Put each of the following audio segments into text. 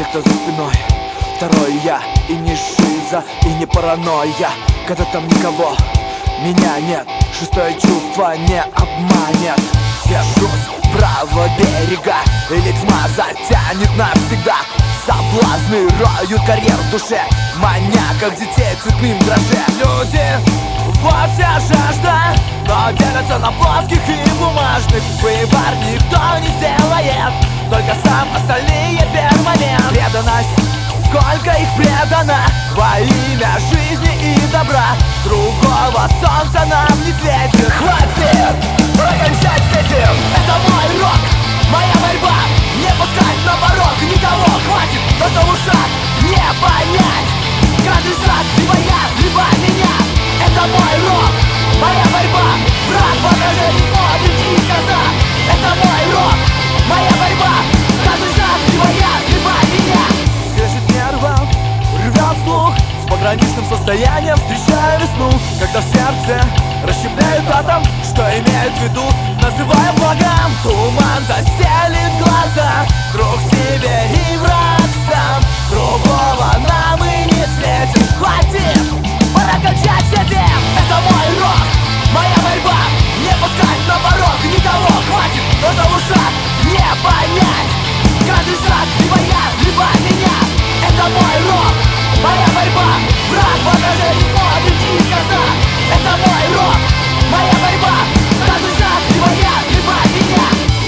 Где-то за спиной второй я. И не шиза, и не паранойя. Когда там никого, меня нет. Шестое чувство не обманет. Держусь правого берега, или тьма затянет навсегда. Соблазны роют карьер в душе, маня, как детей цветным дроже. Люди, вот вся жажда, но делятся на плоских и бумажных. Выбор никто не сделает, только сам, остальные перманент. Преданность, сколько их предано во имя жизни и добра. Другого солнца нам не светит. Хватит прокончать с этим. Это мой рок, моя борьба. Не пускать на порог никого. Хватит, просто в ушах не понять. Каждый шаг либо я, либо меня. Это мой рок, моя борьба. Враг в отражении смотрит из глаза. Это мой рок, моя борьба. Каждый шаг либо я, либо меня. Скрежет нервов, рвет слух. С пограничным состоянием встречаю весну. Когда в сердце расщепляют атом, что имеют в виду, называем благом. Туман застелит глаза, друг себе и враг сам. Другого нам и не светит. Хватит, пора кончать с этим. Это мой рок, моя борьба. Не пускать на порог никого. Хватит, просто в ушах не понять. Каждый шаг либо я, либо меня. Это мой рок, моя борьба. Враг в отражении смотрит из глаза. Это мой рок, моя борьба. Каждый шаг либо я, либо меня.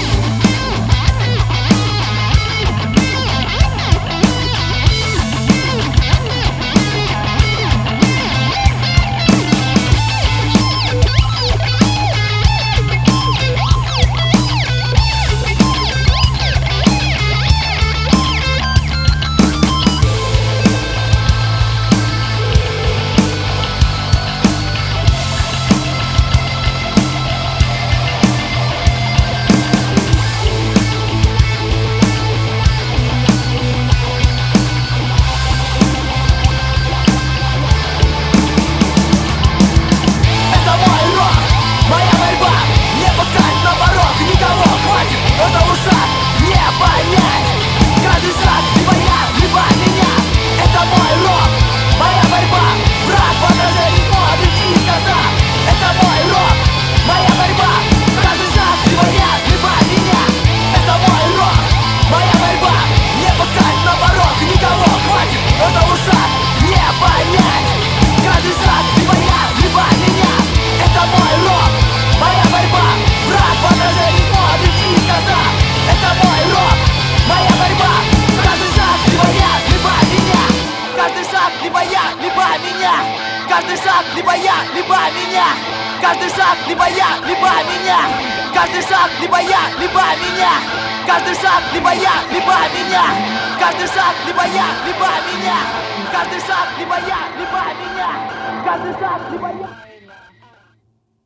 Каждый шаг либо я, либо меня. Каждый шаг либо я, либо меня. Каждый шаг либо я, либо меня. Каждый шаг либо я, либо меня. Каждый шаг либо я, либо меня. Каждый шаг либо я, либо меня. Каждый шаг либо я.